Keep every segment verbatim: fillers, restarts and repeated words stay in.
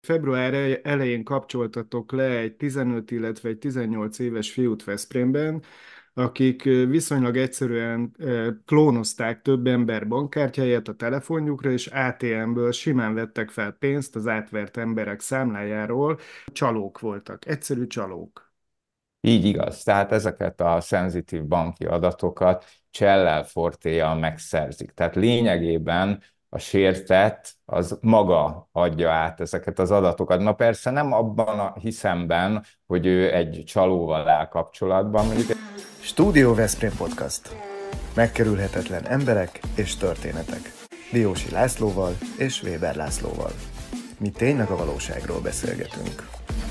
Február elején kapcsoltatok le egy tizenöt, illetve egy tizennyolc éves fiút Veszprémben, akik viszonylag egyszerűen klónozták több ember bankkártyáját a telefonjukra, és á té em-ből simán vettek fel pénzt az átvert emberek számlájáról. Csalók voltak, egyszerű csalók. Így igaz, tehát ezeket a szenzitív banki adatokat csellel fortéjjal megszerzik. Tehát lényegében a sértett az maga adja át ezeket az adatokat. Na persze nem abban a hiszemben, hogy ő egy csalóval áll kapcsolatban, mondjuk. Stúdió Veszprém Podcast. Megkerülhetetlen emberek és történetek. Diósi Lászlóval és Weber Lászlóval. Mi tényleg a valóságról beszélgetünk.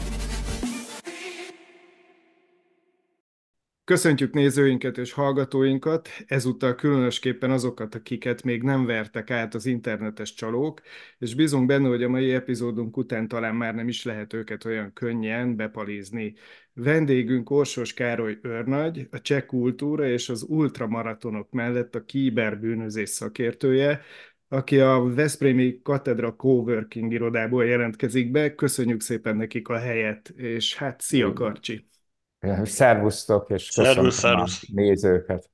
Köszöntjük nézőinket és hallgatóinkat, ezúttal különösképpen azokat, akiket még nem vertek át az internetes csalók, és bízunk benne, hogy a mai epizódunk után talán már nem is lehet őket olyan könnyen bepalízni. Vendégünk Orsos Károly őrnagy, a cseh kultúra és az ultramaratonok mellett a kiberbűnözés szakértője, aki a Veszprémi Katedra Coworking irodából jelentkezik be. Köszönjük szépen nekik a helyet, és hát szia Karcsi! Szervusztok, és Szervusz, köszöntöm a szervusz. nézőket.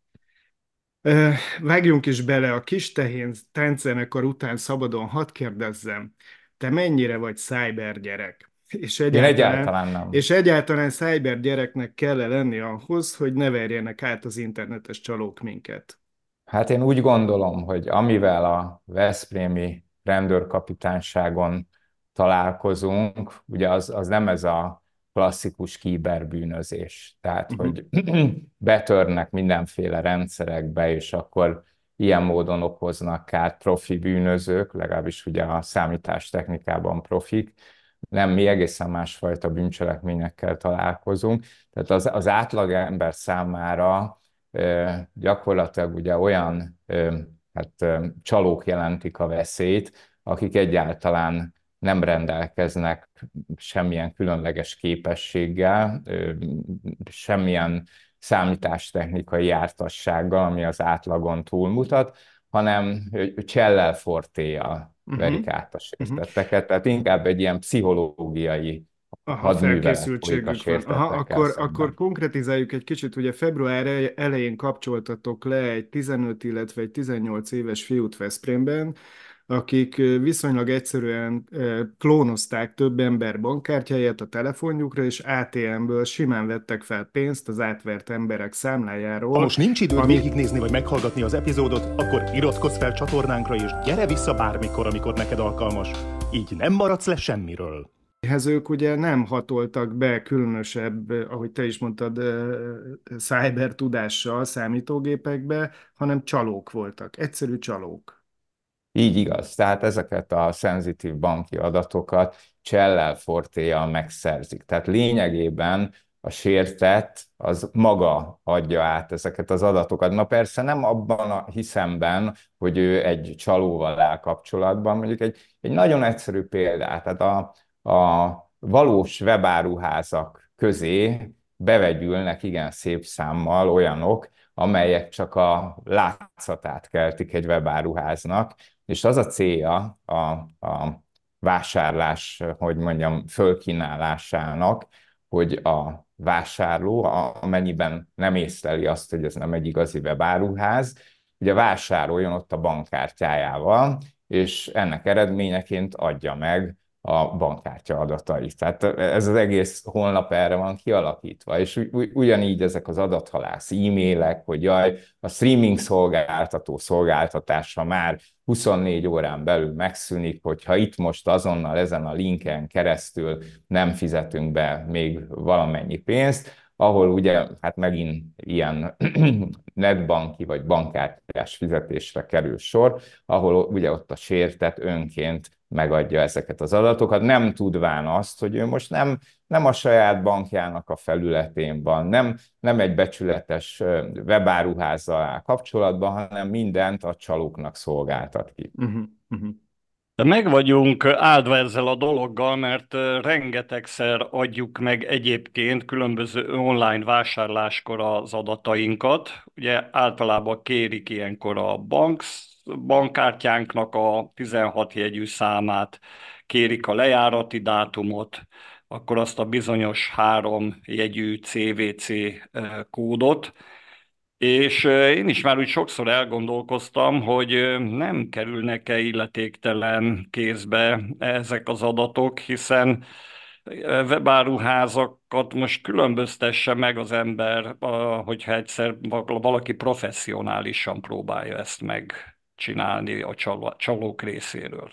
Ö, Vágjunk is bele a Kis Tehén tánczenekar után szabadon, hadd kérdezzem, te mennyire vagy cyber gyerek? És Én egyáltalán, egyáltalán nem. és egyáltalán cyber gyereknek kell lenni ahhoz, hogy ne verjenek át az internetes csalók minket. Hát én úgy gondolom, hogy amivel a veszprémi rendőrkapitányságon találkozunk, ugye az, az nem ez a klasszikus kiberbűnözés. Tehát, Uh-huh. hogy betörnek mindenféle rendszerekbe, és akkor ilyen módon okoznak kárt profi bűnözők, legalábbis ugye a számítástechnikában profik. Nem, mi egészen másfajta bűncselekményekkel találkozunk. Tehát az, az átlagember számára gyakorlatilag ugye olyan hát, csalók jelentik a veszélyt, akik egyáltalán nem rendelkeznek semmilyen különleges képességgel, semmilyen számítástechnikai jártassággal, ami az átlagon túlmutat, hanem csellel fortéjjal Uh-huh. verik át a Uh-huh. sértetteket, tehát inkább egy ilyen pszichológiai Aha, hadművelet folyik a felkészültségük van. Aha, sértettekkel akkor, akkor szemben. konkretizáljuk egy kicsit, ugye február elején kapcsoltatok le egy tizenöt, illetve egy tizennyolc éves fiút Veszprémben, akik viszonylag egyszerűen klónozták több ember bankkártyáját a telefonjukra, és á té em-ből simán vettek fel pénzt az átvert emberek Ha számlájáról, most nincs időd ami végignézni vagy meghallgatni az epizódot, akkor iratkozz fel csatornánkra és gyere vissza bármikor, amikor neked alkalmas. Így nem maradsz le semmiről. hez ők ugye nem hatoltak be különösebb, ahogy te is mondtad, cyber tudással számítógépekbe, hanem csalók voltak, egyszerű csalók. Így igaz, tehát ezeket a szenzitív banki adatokat csellel fortéjjal megszerzik. Tehát lényegében a sértett az maga adja át ezeket az adatokat. Na persze nem abban a hiszemben, hogy ő egy csalóval áll kapcsolatban, mondjuk egy, egy nagyon egyszerű példát, tehát a, a valós webáruházak közé bevegyülnek igen szép számmal olyanok, amelyek csak a látszatát keltik egy webáruháznak, és az a célja a, a vásárlás, hogy mondjam, fölkínálásának, hogy a vásárló, amennyiben nem észleli azt, hogy ez nem egy igazi webáruház, ugye vásároljon ott a bankkártyájával, és ennek eredményeként adja meg a bankkártya adatait. Tehát ez az egész honlap erre van kialakítva, és ugyanígy ezek az adathalász e-mailek, hogy jaj, a streaming szolgáltató szolgáltatása már huszonnégy órán belül megszűnik, hogyha itt most azonnal ezen a linken keresztül nem fizetünk be még valamennyi pénzt, ahol ugye hát megint ilyen netbanki vagy bankkártyás fizetésre kerül sor, ahol ugye ott a sértett önként megadja ezeket az adatokat, nem tudván azt, hogy ő most nem, nem a saját bankjának a felületén van, nem, nem egy becsületes webáruházzal áll kapcsolatban, hanem mindent a csalóknak szolgáltat ki. Uh-huh, uh-huh. De meg vagyunk áldva ezzel a dologgal, mert ö, rengetegszer adjuk meg egyébként különböző online vásárláskor az adatainkat. Ugye általában kérik ilyenkor a bank, bankkártyánknak a tizenhat jegyű számát, kérik a lejárati dátumot, akkor azt a bizonyos három jegyű cé vé cé kódot, és én is már úgy sokszor elgondolkoztam, hogy nem kerülnek-e illetéktelen kézbe ezek az adatok, hiszen webáruházakat most különböztesse meg az ember, hogyha egyszer valaki professzionálisan próbálja ezt megcsinálni a csalók részéről.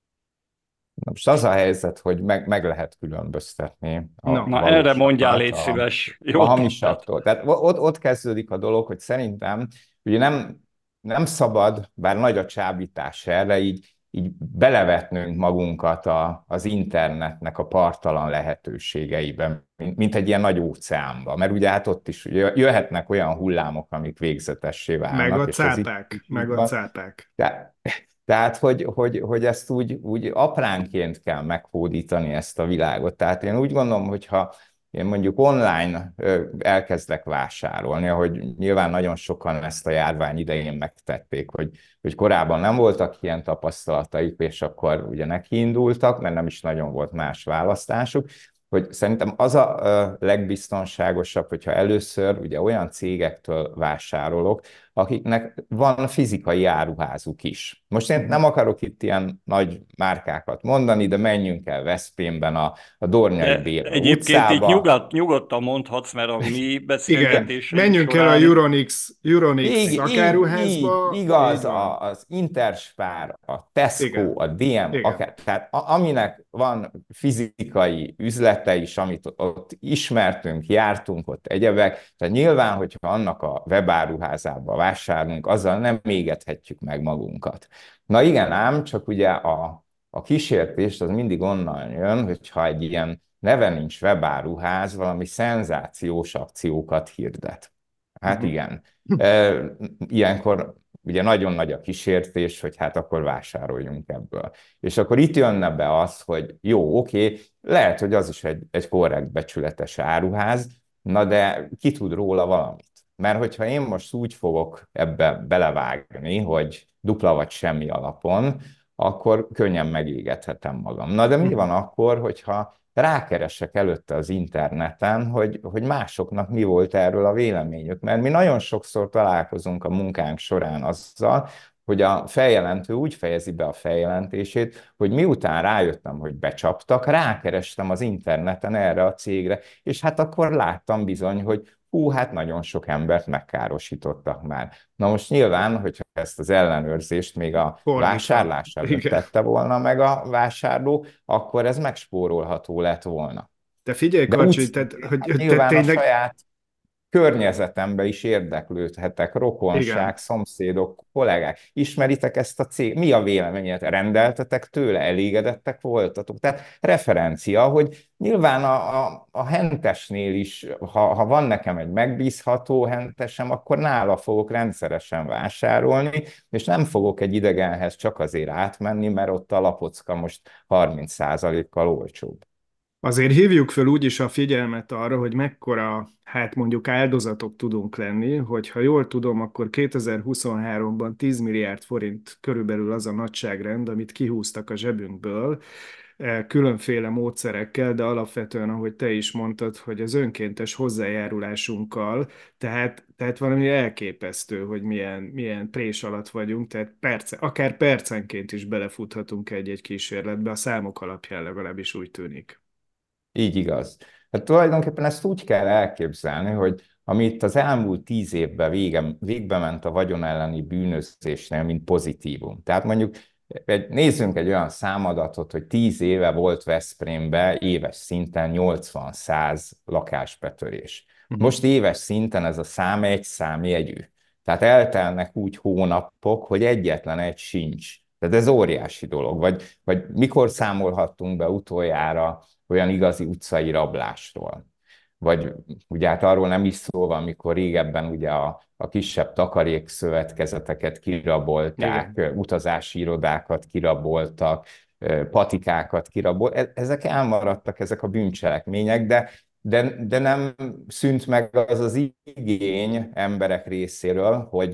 Most az a helyzet, hogy meg, meg lehet különböztetni a No. Na erre mondjál, valósakat légy a, szíves. a Jó hamisaktól. Tehát ott, ott kezdődik a dolog, hogy szerintem ugye nem, nem szabad, bár nagy a csábítás erre, így, így belevetnünk magunkat a, az internetnek a parttalan lehetőségeiben, mint, mint egy ilyen nagy óceánba. Mert ugye hát ott is ugye jöhetnek olyan hullámok, amik végzetessé válnak. Meg a és ez cápák, itt, meg a cápák. de, tehát, hogy, hogy, hogy ezt úgy, úgy apránként kell meghódítani ezt a világot. Tehát én úgy gondolom, hogyha én mondjuk online elkezdek vásárolni, ahogy nyilván nagyon sokan ezt a járvány idején megtették, hogy, hogy korábban nem voltak ilyen tapasztalataik, és akkor ugye nekiindultak, mert nem is nagyon volt más választásuk, hogy szerintem az a legbiztonságosabb, hogyha először ugye olyan cégektől vásárolok, akiknek van fizikai áruházuk is. Most én nem akarok itt ilyen nagy márkákat mondani, de menjünk el Veszprémben a, a Dornyai De Béla egyébként itt utcába. nyugodt, nyugodtan mondhatsz, mert a mi Igen, beszélgetésünk menjünk el a során... Euronix, Euronix Így, így, szakáruházba. így, igaz, így van. a, az Interspár, a Tesco, Igen. a dé em, Igen. akár, tehát a, aminek van fizikai üzlete is, amit ott ismertünk, jártunk ott egyebek, tehát nyilván, hogyha annak a webáruházába vásárolunk, azzal nem égethetjük meg magunkat. Na igen ám, csak ugye a, a kísértés az mindig onnan jön, hogyha egy ilyen neve nincs webáruház, valami szenzációs akciókat hirdet. Hát igen. E, ilyenkor ugye nagyon nagy a kísértés, hogy hát akkor vásároljunk ebből. És akkor itt jönne be az, hogy jó, oké, lehet, hogy az is egy, egy korrekt becsületes áruház, na de ki tud róla valamit? Mert hogyha én most úgy fogok ebbe belevágni, hogy dupla vagy semmi alapon, akkor könnyen megégethetem magam. Na de mi van akkor, hogyha rákeresek előtte az interneten, hogy, hogy másoknak mi volt erről a véleményük. Mert mi nagyon sokszor találkozunk a munkánk során azzal, hogy a feljelentő úgy fejezi be a feljelentését, hogy miután rájöttem, hogy becsaptak, rákerestem az interneten erre a cégre, és hát akkor láttam bizony, hogy hú, hát nagyon sok embert megkárosítottak már. Na most nyilván, hogyha ezt az ellenőrzést még a Fordítva. vásárlás előtt Igen. tette volna meg a vásárló, akkor ez megspórolható lett volna. De figyelj, De Kacsi, úgy, tehát, hogy hát te nyilván tényleg... a saját környezetembe is érdeklődhetek, rokonság, Igen. szomszédok, kollégák. Ismeritek ezt a cég? Mi a véleményed? Rendeltetek tőle? Elégedettek voltatok? Tehát referencia, hogy nyilván a, a, a hentesnél is, ha, ha van nekem egy megbízható hentesem, akkor nála fogok rendszeresen vásárolni, és nem fogok egy idegenhez csak azért átmenni, mert ott a lapocka most harminc százalékkal olcsóbb. Azért hívjuk föl úgyis a figyelmet arra, hogy mekkora, hát mondjuk áldozatok tudunk lenni, hogy ha jól tudom, akkor kétezer-huszonháromban tíz milliárd forint körülbelül az a nagyságrend, amit kihúztak a zsebünkből, eh, különféle módszerekkel, de alapvetően, ahogy te is mondtad, hogy az önkéntes hozzájárulásunkkal, tehát, tehát valami elképesztő, hogy milyen, milyen prés alatt vagyunk, tehát perce, akár percenként is belefuthatunk egy-egy kísérletbe, a számok alapján legalábbis úgy tűnik. Így igaz. Hát tulajdonképpen ezt úgy kell elképzelni, hogy ami itt az elmúlt tíz évben vége, végbe ment a vagyon elleni bűnözésnél, mint pozitívum. Tehát mondjuk egy, nézzünk egy olyan számadatot, hogy tíz éve volt Veszprémben éves szinten nyolcvan-száz lakásbetörés. Most éves szinten ez a szám egy számjegyű. Tehát eltelnek úgy hónapok, hogy egyetlen egy sincs. Tehát ez óriási dolog. Vagy, vagy mikor számolhattunk be utoljára olyan igazi utcai rablásról. Vagy ugye hát arról nem is szó van, amikor régebben ugye a, a kisebb takarékszövetkezeteket kirabolták, igen, utazási irodákat kiraboltak, patikákat kiraboltak. Ezek elmaradtak, ezek a bűncselekmények, de, de, de nem szűnt meg az az igény emberek részéről, hogy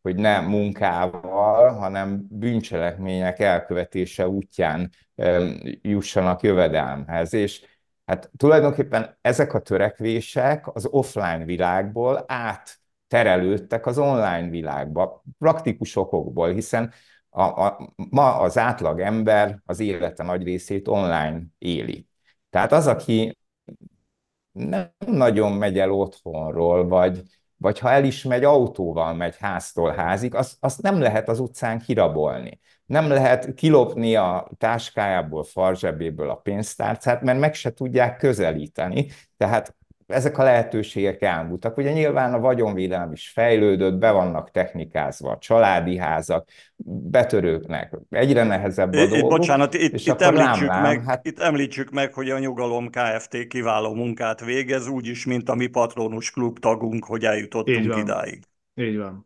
hogy ne munkával, hanem bűncselekmények elkövetése útján jussanak jövedelmhez. És hát tulajdonképpen ezek a törekvések az offline világból átterelődtek az online világba, praktikus okokból, hiszen a, a, ma az átlag ember az élete nagy részét online éli. Tehát az, aki nem nagyon megy el otthonról, vagy, vagy ha el is megy, autóval megy háztól házig, azt, azt nem lehet az utcán kirabolni. Nem lehet kilopni a táskájából, farzsebéből a pénztárcát, mert meg se tudják közelíteni. Tehát ezek a lehetőségek elmúltak. Ugye nyilván a vagyonvédelem is fejlődött, be vannak technikázva a családi házak, betörőknek egyre nehezebb a Itt, dolguk, bocsánat, itt, és itt, akkor említsük lám-lám, meg, hát itt említsük meg, hogy a Nyugalom Kft. Kiváló munkát végez, úgyis, mint a mi Patronus Klub tagunk, hogy Így eljutottunk van. idáig. Így van.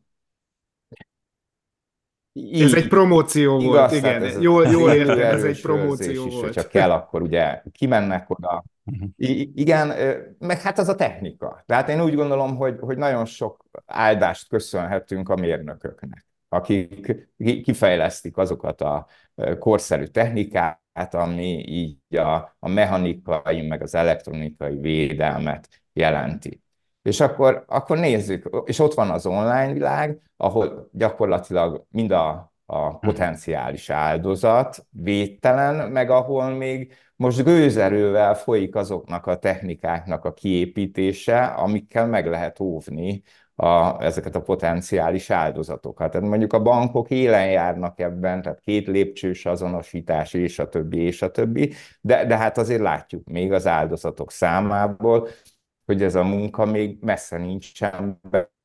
Ez egy így promóció volt, igaz, tehát ez igen. az Jól, jól érted, ez egy időerős őrzés promóció is, volt. hogyha kell, akkor ugye kimennek oda. I- igen, ö, meg hát az a technika. Tehát én úgy gondolom, hogy, hogy nagyon sok áldást köszönhetünk a mérnököknek, akik ki- kifejlesztik azokat a ö, korszerű technikát, ami így a, a mechanikai, meg az elektronikai védelmet jelenti. És akkor, akkor nézzük, és ott van az online világ, ahol gyakorlatilag mind a, a potenciális áldozat védtelen, meg ahol még most gőzerővel folyik azoknak a technikáknak a kiépítése, amikkel meg lehet óvni a, ezeket a potenciális áldozatokat. Tehát mondjuk a bankok élen járnak ebben, tehát két lépcsős azonosítás, és a többi, és a többi, de, de hát azért látjuk még az áldozatok számából, hogy ez a munka még messze nincsen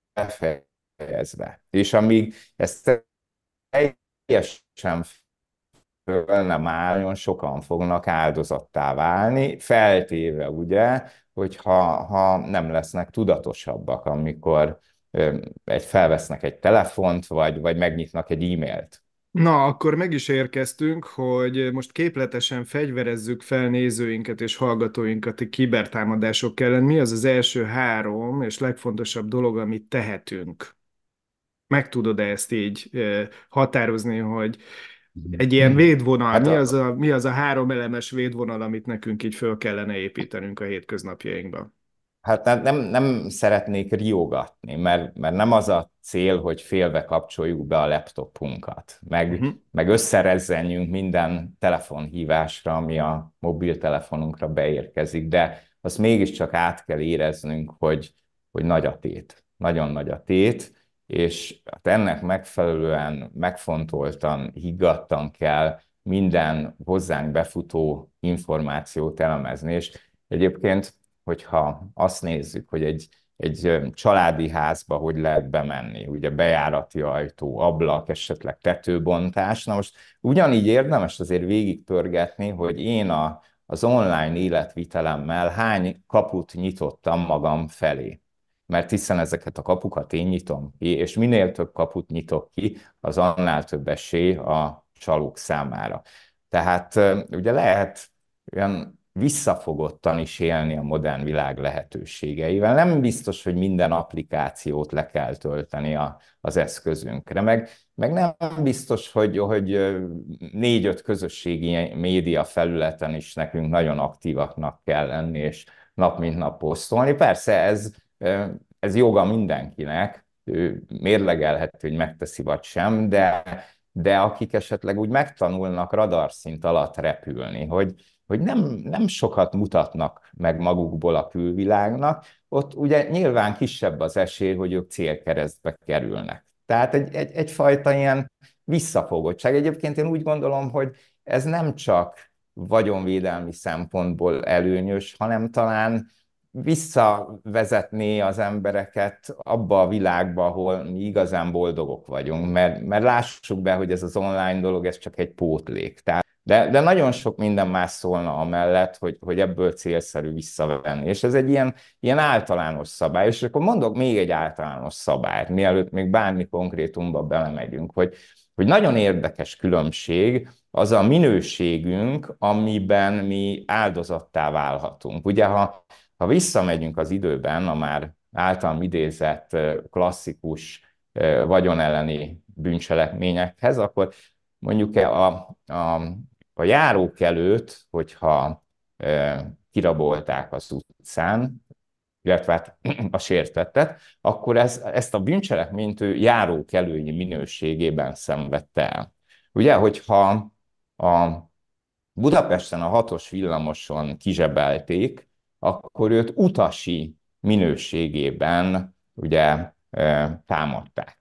befejezve. És amíg ezt teljesen föl nem álljon, sokan fognak áldozattá válni, feltéve ugye, hogy ha, ha nem lesznek tudatosabbak, amikor egy, felvesznek egy telefont, vagy, vagy megnyitnak egy e-mailt. Na, akkor meg is érkeztünk, hogy most képletesen fegyverezzük fel nézőinket és hallgatóinkat a kibertámadások ellen. Mi az az első három és legfontosabb dolog, amit tehetünk? Meg tudod-e ezt így eh, határozni, hogy egy ilyen védvonal, Hát mi az a, a, mi az a három elemes védvonal, amit nekünk így föl kellene építenünk a hétköznapjainkba? Hát nem, nem, nem szeretnék riogatni, mert, mert nem az a cél, hogy félbe kapcsoljuk be a laptopunkat, meg, Uh-huh. meg összerezzenjünk minden telefonhívásra, ami a mobiltelefonunkra beérkezik, de azt mégiscsak át kell éreznünk, hogy, hogy nagy a tét, nagyon nagy a tét, és hát ennek megfelelően megfontoltan, higgadtan kell minden hozzánk befutó információt elemezni, és egyébként hogyha azt nézzük, hogy egy, egy családi házba hogy lehet bemenni, ugye bejárati ajtó, ablak, esetleg tetőbontás, na most ugyanígy érdemes azért végig pörgetni, hogy én a, az online életvitelemmel hány kaput nyitottam magam felé. Mert hiszen ezeket a kapukat én nyitom ki, és minél több kaput nyitok ki, az annál több esély a csalók számára. Tehát ugye lehet olyan visszafogottan is élni a modern világ lehetőségeivel. Nem biztos, hogy minden applikációt le kell tölteni a, az eszközünkre, meg, meg nem biztos, hogy, hogy négy-öt közösségi média felületen is nekünk nagyon aktívaknak kell lenni, és nap mint nap posztolni. Persze ez, ez joga mindenkinek, ő mérlegelhető, hogy megteszi vagy sem, de, de akik esetleg úgy megtanulnak radarszint alatt repülni, hogy hogy nem, nem sokat mutatnak meg magukból a külvilágnak, ott ugye nyilván kisebb az esély, hogy ők célkeresztbe kerülnek. Tehát egy, egy, egyfajta ilyen visszafogottság. Egyébként én úgy gondolom, hogy ez nem csak vagyonvédelmi szempontból előnyös, hanem talán visszavezetné az embereket abba a világba, ahol mi igazán boldogok vagyunk, mert, mert lássuk be, hogy ez az online dolog, ez csak egy pótlék. Tehát de, de nagyon sok minden más szólna amellett, hogy, hogy ebből célszerű visszavenni. És ez egy ilyen, ilyen általános szabály. És akkor mondok még egy általános szabályt, mielőtt még bármi konkrétumba belemegyünk, hogy, hogy nagyon érdekes különbség az a minőségünk, amiben mi áldozattá válhatunk. Ugye, ha, ha visszamegyünk az időben, a már általam idézett klasszikus vagyon elleni bűncselekményekhez, akkor mondjuk a, a, a járókelőt, hogyha kirabolták az utcán, illetve hát a sértettet, akkor ez, ezt a bűncselekményt ő járókelői minőségében szenvedte el. Ugye, hogyha a Budapesten a hatos villamoson kizsebelték, akkor őt utasi minőségében ugye támadták.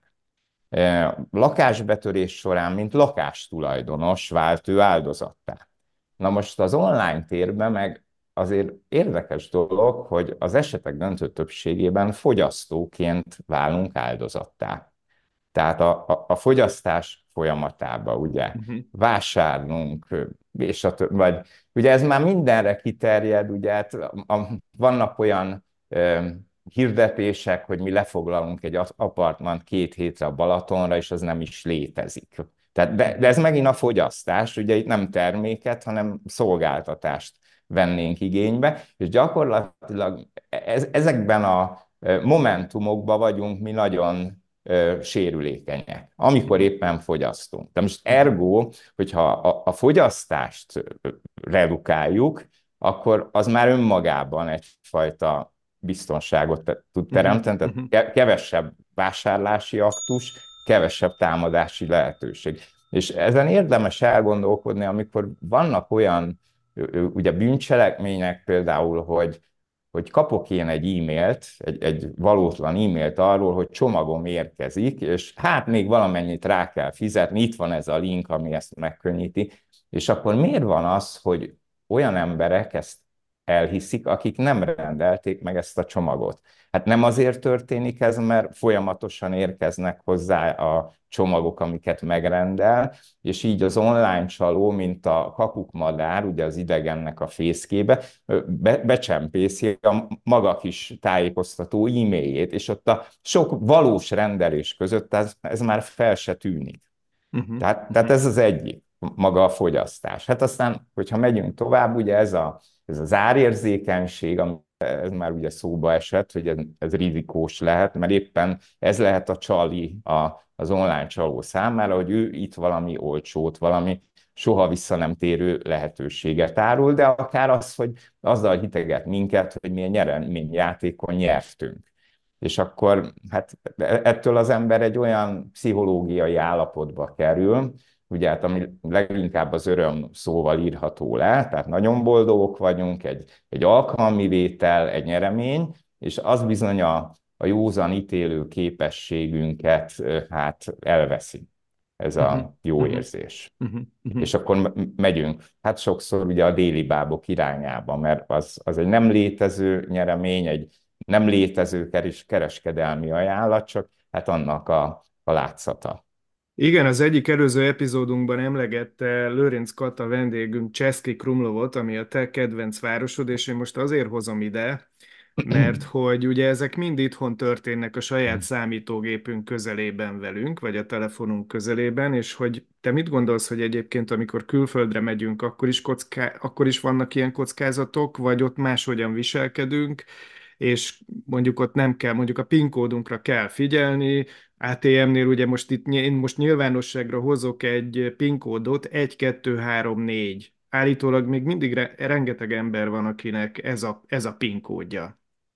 Lakásbetörés során, mint lakástulajdonos vált ő áldozattá. Na most az online térben meg azért érdekes dolog, hogy az esetek döntő többségében fogyasztóként válunk áldozattá. Tehát a, a, a fogyasztás folyamatában, ugye, uh-huh. vásárlunk, és a, vagy ugye ez már mindenre kiterjed, ugye, hát a, a, vannak olyan ö, hirdetések, hogy mi lefoglalunk egy apartmant két hétre a Balatonra, és az nem is létezik. Tehát, de, de ez megint a fogyasztás, ugye itt nem terméket, hanem szolgáltatást vennénk igénybe, és gyakorlatilag ez, ezekben a momentumokban vagyunk mi nagyon sérülékenyek, amikor éppen fogyasztunk. De most ergo, hogyha a, a fogyasztást redukáljuk, akkor az már önmagában egyfajta biztonságot tud teremteni, tehát kevesebb vásárlási aktus, kevesebb támadási lehetőség. És ezen érdemes elgondolkodni, amikor vannak olyan ugye bűncselekmények például, hogy hogy kapok én egy e-mailt, egy, egy valótlan e-mailt arról, hogy csomagom érkezik, és hát még valamennyit rá kell fizetni, itt van ez a link, ami ezt megkönnyíti, és akkor miért van az, hogy olyan emberek ezt elhiszik, akik nem rendelték meg ezt a csomagot? Hát nem azért történik ez, mert folyamatosan érkeznek hozzá a csomagok, amiket megrendel, és így az online csaló, mint a kakukmadár, ugye az idegennek a fészkébe, be, becsempészi a maga kis tájékoztató e-mailjét, és ott a sok valós rendelés között ez, ez már fel se tűnik. Uh-huh. Tehát, uh-huh. tehát ez az egyik, maga a fogyasztás. Hát aztán, hogyha megyünk tovább, ugye ez, a, ez az árérzékenység, ami ez már ugye szóba esett, hogy ez, ez rizikós lehet, mert éppen ez lehet a csali a, az online csaló számára, hogy ő itt valami olcsót, valami soha vissza nem térő lehetőséget árul, de akár az, hogy azzal hiteget minket, hogy mi a nyereményjátékon nyertünk. És akkor hát ettől az ember egy olyan pszichológiai állapotba kerül, ugye hát ami leginkább az öröm szóval írható le, tehát nagyon boldogok vagyunk, egy, egy alkalmi vétel, egy nyeremény, és az bizony a, a józan ítélő képességünket hát elveszi, ez a jó érzés. Uh-huh. Uh-huh. És akkor megyünk, hát sokszor ugye a déli bábok irányába, mert az, az egy nem létező nyeremény, egy nem létező kereskedelmi ajánlat, csak hát annak a, a látszata. Igen, az egyik előző epizódunkban emlegette Lőrinc Kata vendégünk Cseszki Krumlovot, ami a te kedvenc városod, és én most azért hozom ide, mert hogy ugye ezek mind itthon történnek a saját számítógépünk közelében velünk, vagy a telefonunk közelében, és hogy te mit gondolsz, hogy egyébként amikor külföldre megyünk, akkor is, kocká... akkor is vannak ilyen kockázatok, vagy ott máshogyan viselkedünk, és mondjuk ott nem kell, mondjuk a PIN kódunkra kell figyelni, á té em-nél ugye most itt én most nyilvánosságra hozok egy PIN kódot, egy, kettő, három, négy. Állítólag még mindig re- rengeteg ember van, akinek ez a, ez a PIN kódja.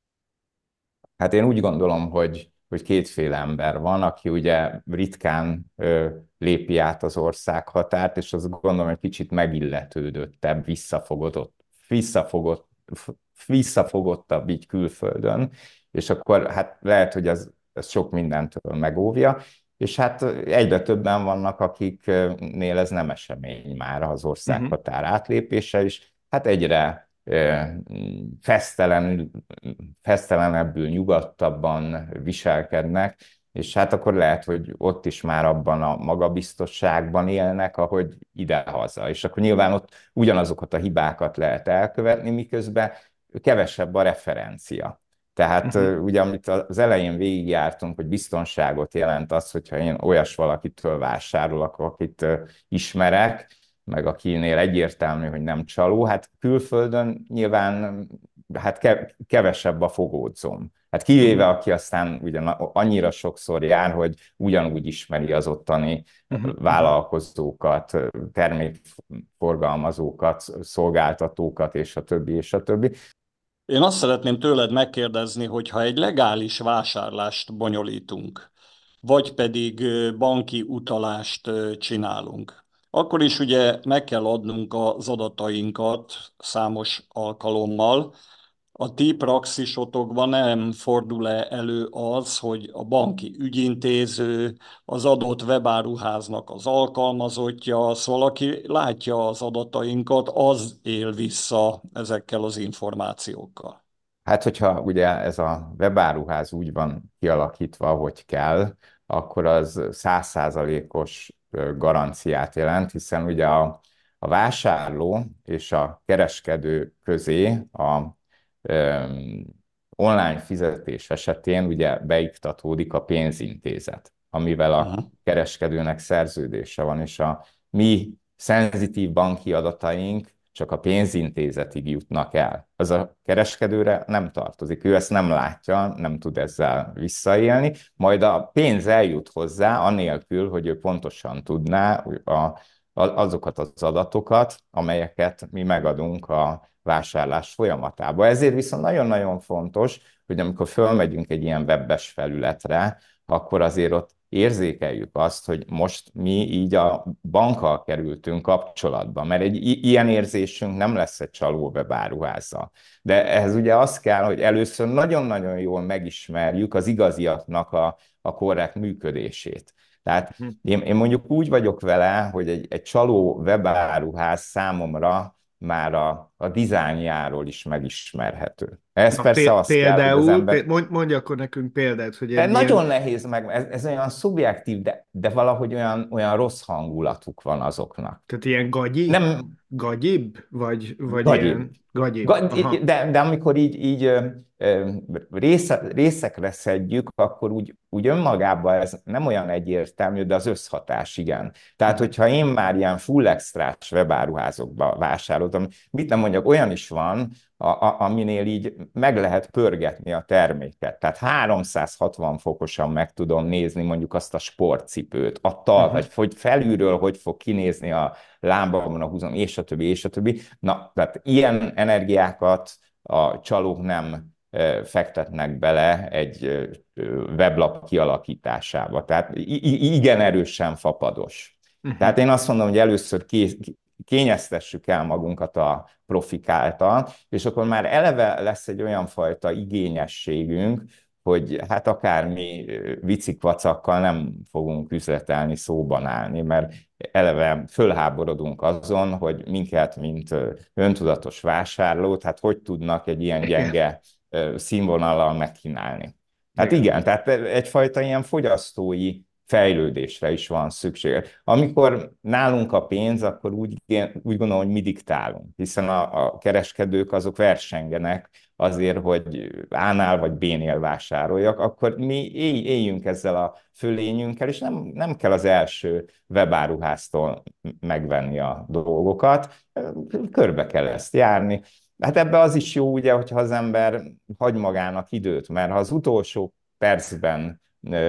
Hát én úgy gondolom, hogy, hogy kétféle ember van, aki ugye ritkán ö, lépi át az ország határt, és azt gondolom, hogy kicsit megilletődöttebb, visszafogott, visszafogott, visszafogottabb így külföldön, és akkor hát lehet, hogy ez, ez sok mindentől megóvja, és hát egyre többen vannak, akiknél ez nem esemény már az országhatár átlépése, és hát egyre fesztelen, fesztelenebbül, nyugodtabban viselkednek, és hát akkor lehet, hogy ott is már abban a magabiztosságban élnek, ahogy idehaza. És akkor nyilván ott ugyanazokat a hibákat lehet elkövetni, miközben kevesebb a referencia. Tehát uh-huh. ugye, amit az elején végigjártunk, hogy biztonságot jelent az, hogyha én olyas valakitől vásárolok, akit ismerek, meg akinél egyértelmű, hogy nem csaló. Hát külföldön nyilván hát ke, kevesebb a fogódzom. Hát kivéve, Uh-huh. aki aztán ugye annyira sokszor jár, hogy ugyanúgy ismeri az ottani Uh-huh. vállalkozókat, termékforgalmazókat, szolgáltatókat, és a többi, és a többi. Én azt szeretném tőled megkérdezni, hogy ha egy legális vásárlást bonyolítunk, vagy pedig ö, banki utalást ö, csinálunk, akkor is ugye meg kell adnunk az adatainkat számos alkalommal. A ti praxisotokban nem fordul-e elő az, hogy a banki ügyintéző, az adott webáruháznak az alkalmazottja, szóval aki látja az adatainkat, az él vissza ezekkel az információkkal? Hát, hogyha ugye ez a webáruház úgy van kialakítva, hogy kell, akkor az százszázalékos garanciát jelent, hiszen ugye a, a vásárló és a kereskedő közé a um, online fizetés esetén ugye beiktatódik a pénzintézet, amivel a Aha. kereskedőnek szerződése van, és a mi szenzitív banki adataink csak a pénzintézetig jutnak el. Az a kereskedőre nem tartozik. Ő ezt nem látja, nem tud ezzel visszaélni, majd a pénz eljut hozzá, anélkül, hogy ő pontosan tudná a, azokat az adatokat, amelyeket mi megadunk a vásárlás folyamatába. Ezért viszont nagyon-nagyon fontos, hogy amikor fölmegyünk egy ilyen webbes felületre, akkor azért ott érzékeljük azt, hogy most mi így a bankkal kerültünk kapcsolatba, mert egy ilyen érzésünk nem lesz egy csaló webáruházzal. De ehhez ugye az kell, hogy először nagyon-nagyon jól megismerjük az igaziaknak a, a korrekt működését. Tehát én, én mondjuk úgy vagyok vele, hogy egy, egy csaló webáruház számomra már a, a dizájnjáról is megismerhető. Ez Na, persze pé- az kell, hogy az például, ember... pé- mondj, mondj akkor nekünk példát, hogy E, egy ilyen, Nagyon nehéz meg, ez, ez olyan szubjektív, de, de valahogy olyan, olyan rossz hangulatuk van azoknak. tehát ilyen gagyi, Nem gagyibb, vagy, vagy gagyi. ilyen gagyibb, Ga- aha. De, de amikor így, így ö, ö, része, részekre szedjük, akkor úgy, úgy önmagában ez nem olyan egyértelmű, de az összhatás igen. Tehát, hogyha én már ilyen full extrás webáruházokba vásároltam, mit nem mondjak, olyan is van, a, a, aminél így meg lehet pörgetni a terméket. Tehát háromszázhatvan fokosan meg tudom nézni mondjuk azt a sportcipőt, a tal, Uh-huh. vagy hogy felülről hogy fog kinézni a lábamon a húzom, és a többi, és a többi. Na, tehát ilyen energiákat a csalók nem fektetnek bele egy weblap kialakításába. Tehát igen erősen fapados. Uh-huh. Tehát én azt mondom, hogy először kényeztessük el magunkat a profik által, és akkor már eleve lesz egy olyan fajta igényességünk, hogy hát akármi vicikvacakkal nem fogunk üzletelni, szóban állni, mert eleve fölháborodunk azon, hogy minket, mint öntudatos vásárlót, hát hogy tudnak egy ilyen gyenge színvonallal megkínálni. Hát igen, igen tehát egyfajta ilyen fogyasztói fejlődésre is van szükség. Amikor nálunk a pénz, akkor úgy, úgy gondolom, hogy mi diktálunk, hiszen a, a kereskedők azok versengenek azért, hogy A-nál vagy B-nél vásároljak, akkor mi él, éljünk ezzel a fölényünkkel, és nem, nem kell az első webáruháztól megvenni a dolgokat, körbe kell ezt járni. Hát ebbe az is jó, ugye, hogyha az ember hagy magának időt, mert ha az utolsó percben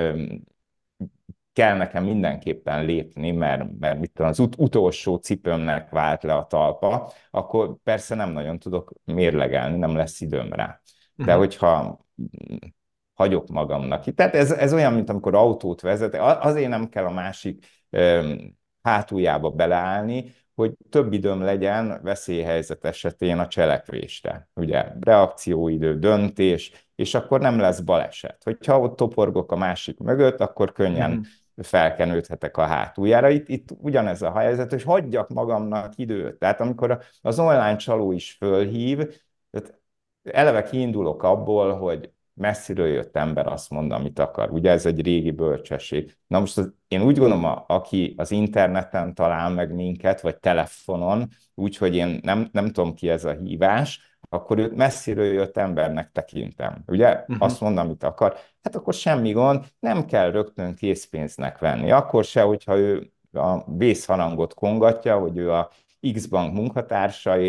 kell nekem mindenképpen lépni, mert, mert mit tudom, az ut- utolsó cipőmnek vált le a talpa, akkor persze nem nagyon tudok mérlegelni, nem lesz időm rá. De Uh-huh. hogyha hagyok magamnak. Tehát ez, ez olyan, mint amikor autót vezet, azért nem kell a másik um, hátuljába beleállni, hogy több időm legyen veszélyhelyzet esetén a cselekvésre. Ugye reakcióidő, döntés, és akkor nem lesz baleset. Hogyha ott toporgok a másik mögött, akkor könnyen Uh-huh. felkenődhetek a hátuljára. Itt, itt ugyanez a helyzet, hogy hagyjak magamnak időt. Tehát amikor az online csaló is fölhív, eleve kiindulok abból, hogy messziről jött ember azt mond, amit akar. Ugye ez egy régi bölcsesség. Na most az, én úgy gondolom, a, aki az interneten talál meg minket, vagy telefonon, úgyhogy én nem, nem tudom ki ez a hívás, akkor őt messziről jött embernek tekintem. Ugye uh-huh. azt mond, amit akar. Hát akkor semmi gond, nem kell rögtön készpénznek venni. Akkor se, hogyha ő a vészharangot kongatja, hogy ő a X-bank munkatársa, és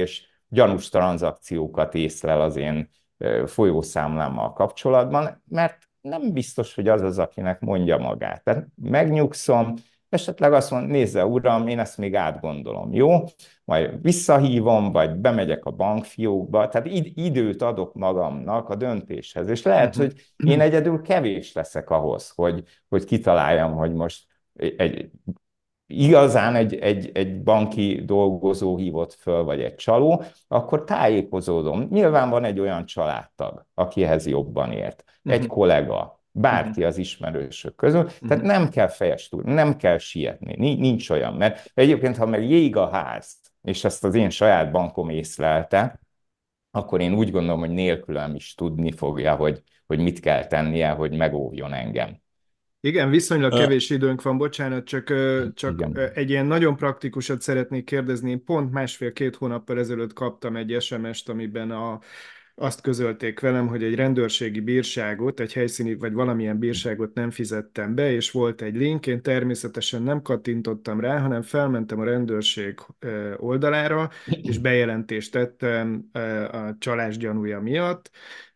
gyanús tranzakciókat észlel az én folyószámlámmal kapcsolatban, mert nem biztos, hogy az az, akinek mondja magát. Tehát megnyugszom, esetleg azt mondom, nézze, uram, én ezt még átgondolom, jó? Majd visszahívom, vagy bemegyek a bankfiókba, tehát id- időt adok magamnak a döntéshez. És lehet, Uh-huh. hogy én egyedül kevés leszek ahhoz, hogy, hogy kitaláljam, hogy most egy, igazán egy, egy, egy banki dolgozó hívott föl, vagy egy csaló, akkor tájékozódom. Nyilván van egy olyan családtag, akihez jobban ért, egy Uh-huh. kollega, bárki Uh-huh. az ismerősök közül, Uh-huh. tehát nem kell fejes túl, nem kell sietni, nincs olyan, mert egyébként, ha meg jég a ház, és ezt az én saját bankom észlelte, akkor én úgy gondolom, hogy nélkülem is tudni fogja, hogy, hogy mit kell tennie, hogy megóvjon engem. Igen, viszonylag kevés időnk van, bocsánat, csak, csak Igen. egy ilyen nagyon praktikusat szeretnék kérdezni. Én pont másfél-két hónappal ezelőtt kaptam egy es em est, amiben a, azt közölték velem, hogy egy rendőrségi bírságot, egy helyszíni vagy valamilyen bírságot nem fizettem be, és volt egy link, én természetesen nem kattintottam rá, hanem felmentem a rendőrség oldalára, és bejelentést tettem a csalás gyanúja miatt.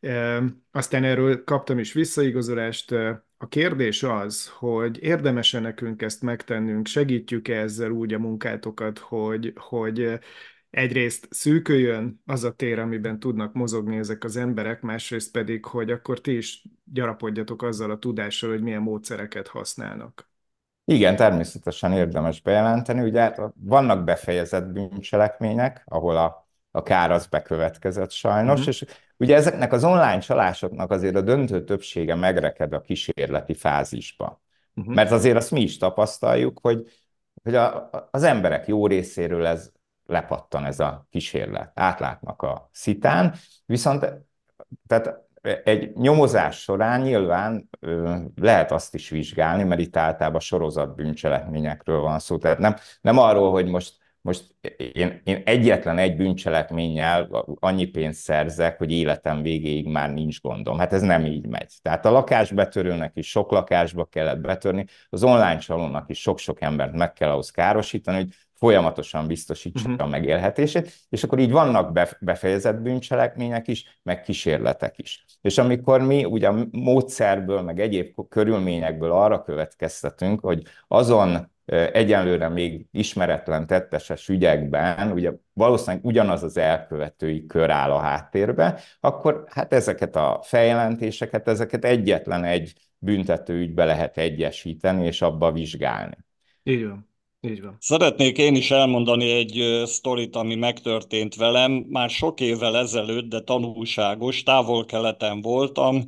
Aztán erről kaptam is visszaigazolást. A kérdés az, hogy érdemes-e nekünk ezt megtennünk, segítjük-e ezzel úgy a munkátokat, hogy, hogy egyrészt szűköljön az a tér, amiben tudnak mozogni ezek az emberek, másrészt pedig, hogy akkor ti is gyarapodjatok azzal a tudással, hogy milyen módszereket használnak. Igen, természetesen érdemes bejelenteni. Ugye hát vannak befejezett bűncselekmények, ahol a, a kár az bekövetkezett sajnos, Uh-huh. és ugye ezeknek az online csalásoknak azért a döntő többsége megreked a kísérleti fázisba. Uh-huh. Mert azért azt mi is tapasztaljuk, hogy, hogy a, az emberek jó részéről ez lepattan ez a kísérlet. Átlátnak a szitán, viszont tehát egy nyomozás során nyilván ö, lehet azt is vizsgálni, mert itt általában sorozat bűncselekményekről van szó. Tehát nem, nem arról, hogy most, most én, én egyetlen egy bűncselekménnyel annyi pénzt szerzek, hogy életem végéig már nincs gondom. Hát ez nem így megy. Tehát a lakásbetörőnek is sok lakásba kellett betörni, az online csalónak is sok-sok embert meg kell ahhoz károsítani, hogy folyamatosan biztosítsa Uh-huh. a megélhetését, és akkor így vannak befejezett bűncselekmények is, meg kísérletek is. És amikor mi ugye a módszerből, meg egyéb körülményekből arra következtetünk, hogy azon egyenlőre még ismeretlen tettes ügyekben, ugye valószínűleg ugyanaz az elkövetői kör áll a háttérbe, akkor hát ezeket a feljelentéseket, ezeket egyetlen egy büntetőügybe lehet egyesíteni, és abba vizsgálni. Így van. Így van. Szeretnék én is elmondani egy ö, sztorit, ami megtörtént velem. Már sok évvel ezelőtt, de tanulságos, távol-keleten voltam,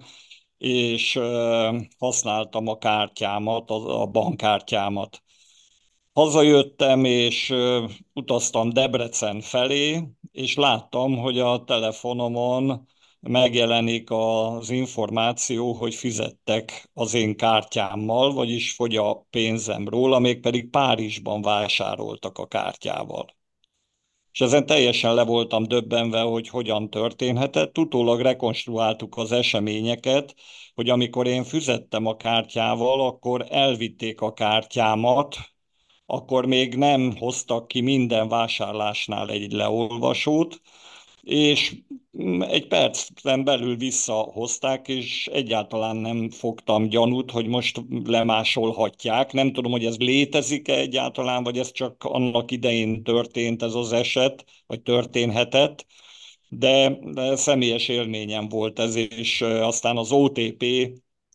és ö, használtam a kártyámat, a, a bankkártyámat. Hazajöttem, és ö, utaztam Debrecen felé, és láttam, hogy a telefonomon megjelenik az információ, hogy fizettek az én kártyámmal, vagyis fogy a pénzem róla, mégpedig Párizsban vásároltak a kártyával. És ezen teljesen le voltam döbbenve, hogy hogyan történhetett. Utólag rekonstruáltuk az eseményeket, hogy amikor én fizettem a kártyával, akkor elvitték a kártyámat, akkor még nem hoztak ki minden vásárlásnál egy leolvasót, és egy percen belül visszahozták, és egyáltalán nem fogtam gyanút, hogy most lemásolhatják. Nem tudom, hogy ez létezik-e egyáltalán, vagy ez csak annak idején történt ez az eset, vagy történhetett, de, de személyes élményem volt ez, és aztán az o té pé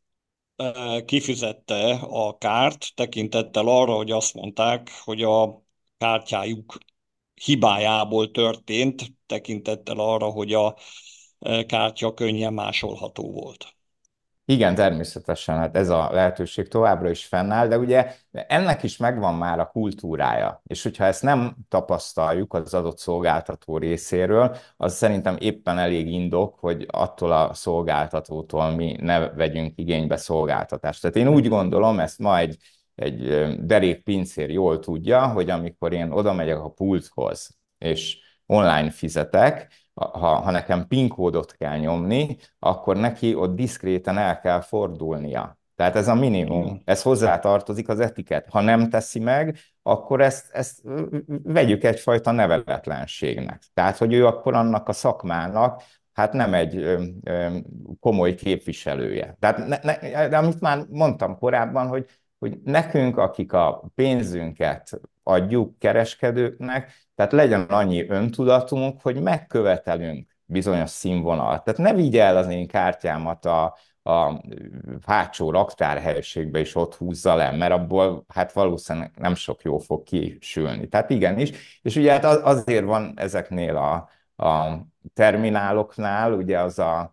kifizette a kárt, tekintettel arra, hogy azt mondták, hogy a kártyájuk hibájából történt, tekintettel arra, hogy a kártya könnyen másolható volt. Igen, természetesen, hát ez a lehetőség továbbra is fennáll, de ugye ennek is megvan már a kultúrája, és hogyha ezt nem tapasztaljuk az adott szolgáltató részéről, az szerintem éppen elég indok, hogy attól a szolgáltatótól mi ne vegyünk igénybe szolgáltatást. Tehát én úgy gondolom, ezt ma egy, egy derék pincér jól tudja, hogy amikor én oda megyek a pulthoz, és online fizetek, ha, ha nekem PIN kódot kell nyomni, akkor neki ott diszkréten el kell fordulnia. Tehát ez a minimum, Igen. ez hozzátartozik az etikett. Ha nem teszi meg, akkor ezt, ezt vegyük egyfajta neveletlenségnek. Tehát, hogy ő akkor annak a szakmának hát nem egy ö, ö, komoly képviselője. Tehát ne, ne, de amit már mondtam korábban, hogy, hogy nekünk, akik a pénzünket adjuk kereskedőknek, tehát legyen annyi öntudatunk, hogy megkövetelünk bizonyos színvonalat. Tehát ne vigye el az én kártyámat a, a hátsó raktárhelyiségbe is ott húzza le, mert abból hát valószínűleg nem sok jó fog kisülni. Tehát igenis, és ugye hát azért van ezeknél a, a termináloknál ugye az a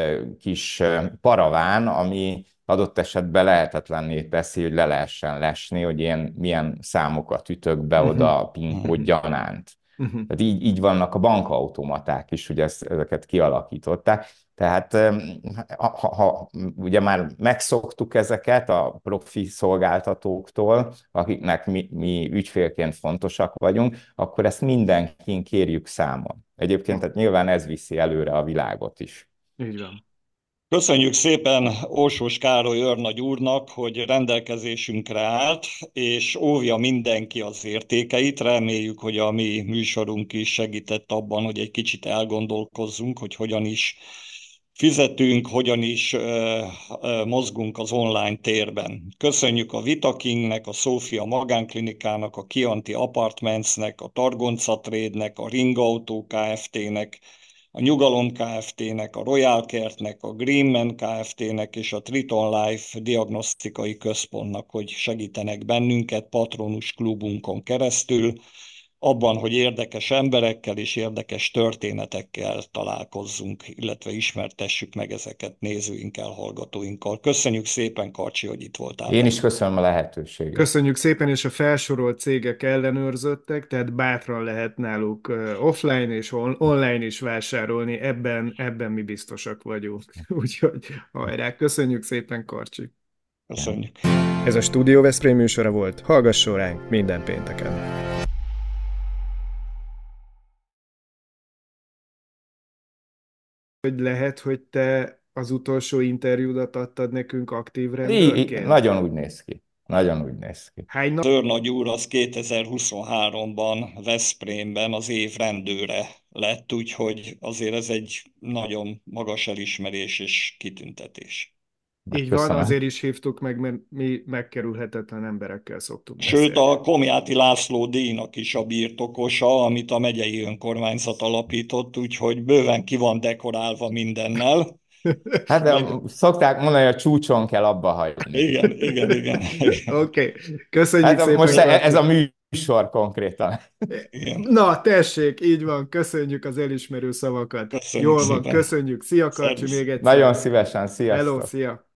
kis paraván, ami adott esetben lehetetlenné teszi, hogy le lehessen lesni, hogy én milyen számokat ütök be oda a PIN kód gyanánt. Uh-huh. Tehát így, így vannak a bankautomaták is, ugye ezt, ezeket kialakították. Tehát ha, ha ugye már megszoktuk ezeket a profi szolgáltatóktól, akiknek mi, mi ügyfélként fontosak vagyunk, akkor ezt mindenkin kérjük számon. Egyébként tehát nyilván ez viszi előre a világot is. Így van. Köszönjük szépen Orsós Károly őrnagy úrnak, hogy rendelkezésünkre állt, és óvja mindenki az értékeit. Reméljük, hogy a mi műsorunk is segített abban, hogy egy kicsit elgondolkozzunk, hogy hogyan is fizetünk, hogyan is uh, uh, mozgunk az online térben. Köszönjük a Vitakingnek, a Szófia Magánklinikának, a Chianti Apartmentsnek, a Targonca Trade-nek, a Ring Auto Kft-nek, a Nyugalom Kft-nek, a Royal Kertnek, a Greenman Kft-nek és a Triton Life Diagnosztikai Központnak, hogy segítenek bennünket Patronus klubunkon keresztül, abban, hogy érdekes emberekkel és érdekes történetekkel találkozzunk, illetve ismertessük meg ezeket nézőinkkel, hallgatóinkkal. Köszönjük szépen, Karcsi, hogy itt voltál. Én is köszönöm a lehetőséget. Köszönjük szépen, és a felsorolt cégek ellenőrzöttek, tehát bátran lehet náluk offline és on- online is vásárolni, ebben, ebben mi biztosak vagyunk. Úgyhogy hajrá, köszönjük szépen, Karcsi. Köszönjük. Ez a Studio Veszprém műsora volt, hallgasson ránk minden pénteken. Hogy lehet, hogy te az utolsó interjúdat adtad nekünk aktív Í, rendőrként? nagyon úgy néz ki. Nagyon úgy néz ki. Hány nap? Az őrnagy úr az kétezer-huszonháromban Veszprémben az év rendőre lett, úgyhogy azért ez egy nagyon magas elismerés és kitüntetés. Így van, Köszönöm. azért is hívtuk meg, mert mi megkerülhetetlen emberekkel szoktunk Sőt, beszélni. a Komjáti László díjnak is a birtokosa, amit a megyei önkormányzat alapított, úgyhogy bőven ki van dekorálva mindennel. Hát de szokták mondani, hogy a csúcson kell abba hagyni. Igen, igen, igen. Oké, okay. Köszönjük Hát szépen. most Karcsi. ez a műsor konkrétan. Igen. Na, tessék, így van, köszönjük az elismerő szavakat. Köszönjük Jól van, szépen. köszönjük. Szia, Karcsi, Szervusz. még egyszer. Nagyon szívesen, Hello, sziasztok! szia.